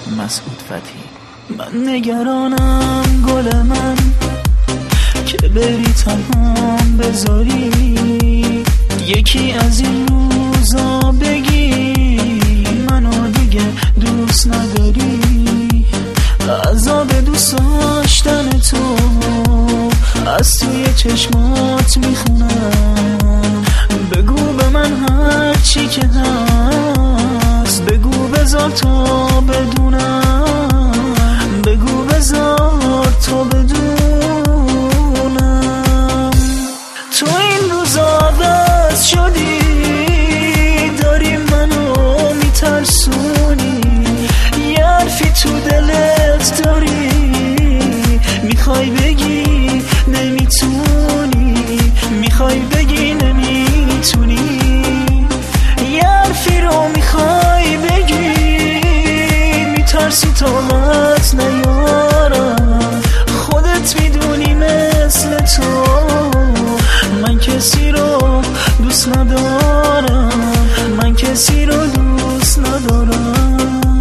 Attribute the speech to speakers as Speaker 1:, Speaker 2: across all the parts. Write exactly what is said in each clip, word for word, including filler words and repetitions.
Speaker 1: مسعود فتحی. من نگرانم گل من که بری تنهام بذاری، یکی از این روزا بگی منو دیگه دوست نداری. عذاب دوست داشتن تو از توی چشمات میخونم. بگو به من هر چی که هست، بگو بذار تو بدونم، بگو بذار تو بدونم. تو این روزا عوض شدی، داری منو میترسونی، یه حرفی تو دلت داری میخوای بگی نمیتونی، میخوای بگی نمیتونی، یه حرفی رو میخوای بگی میترسی طاقت نیارم. خودت میدونی مثل تو من کسی رو دوست ندارم، من کسی رو دوست ندارم.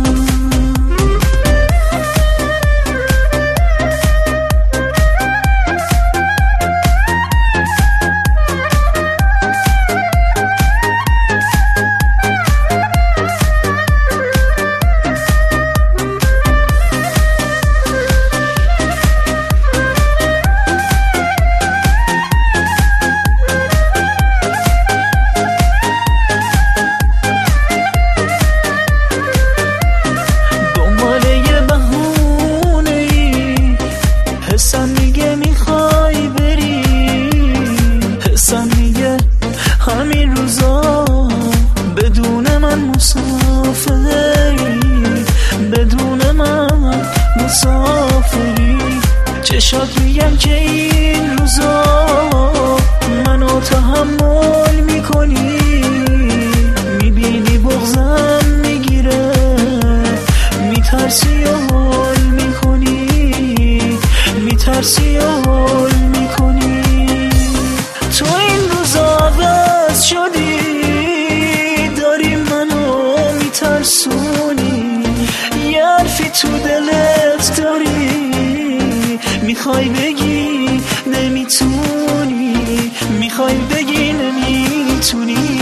Speaker 1: حسم میگه میخوای بری، حسم میگه همین روزا بدون من مسافری، بدون من مسافری. چشات میگن که این روزا منو تحمل میکنی، میبینی بغضم میگیره، میترسی و حال میکنی، میترسی و حال میکنی. تو این روزا عوض شدی، داری منو میترسونی، یه حرفی تو دلت داری میخوای بگی نمیتونی، میخوای بگی نمیتونی.